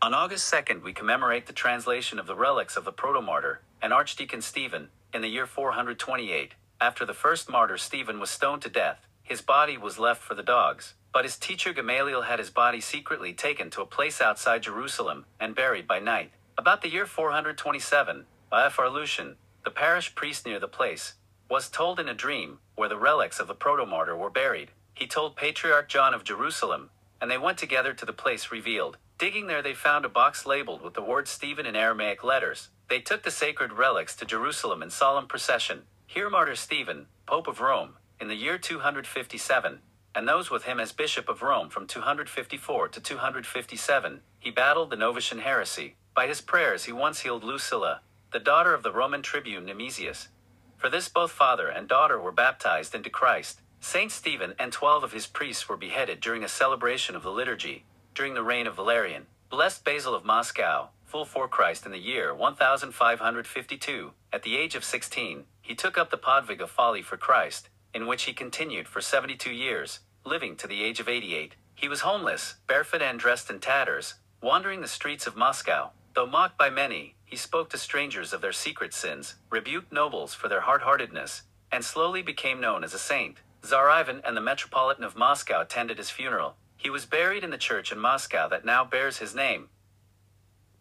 On August 2nd we commemorate the translation of the relics of the proto-martyr and Archdeacon Stephen, in the year 428. After the first martyr Stephen was stoned to death, his body was left for the dogs, but his teacher Gamaliel had his body secretly taken to a place outside Jerusalem and buried by night. About the year 427, Iphar Lucian, the parish priest near the place, was told in a dream where the relics of the proto-martyr were buried. He told Patriarch John of Jerusalem, and they went together to the place revealed. Digging there they found a box labeled with the word Stephen in Aramaic letters. They took the sacred relics to Jerusalem in solemn procession. Here martyr Stephen, Pope of Rome, in the year 257, and those with him as Bishop of Rome from 254 to 257, he battled the Novatian heresy. By his prayers he once healed Lucilla, the daughter of the Roman tribune Nemesius. For this both father and daughter were baptized into Christ. Saint Stephen and 12 of his priests were beheaded during a celebration of the liturgy, during the reign of Valerian. Blessed Basil of Moscow, full for Christ in the year 1552, at the age of 16, he took up the podvig of folly for Christ, in which he continued for 72 years, living to the age of 88. He was homeless, barefoot and dressed in tatters, wandering the streets of Moscow. Though mocked by many, he spoke to strangers of their secret sins, rebuked nobles for their hard-heartedness, and slowly became known as a saint. Tsar Ivan and the Metropolitan of Moscow attended his funeral. He was buried in the church in Moscow that now bears his name.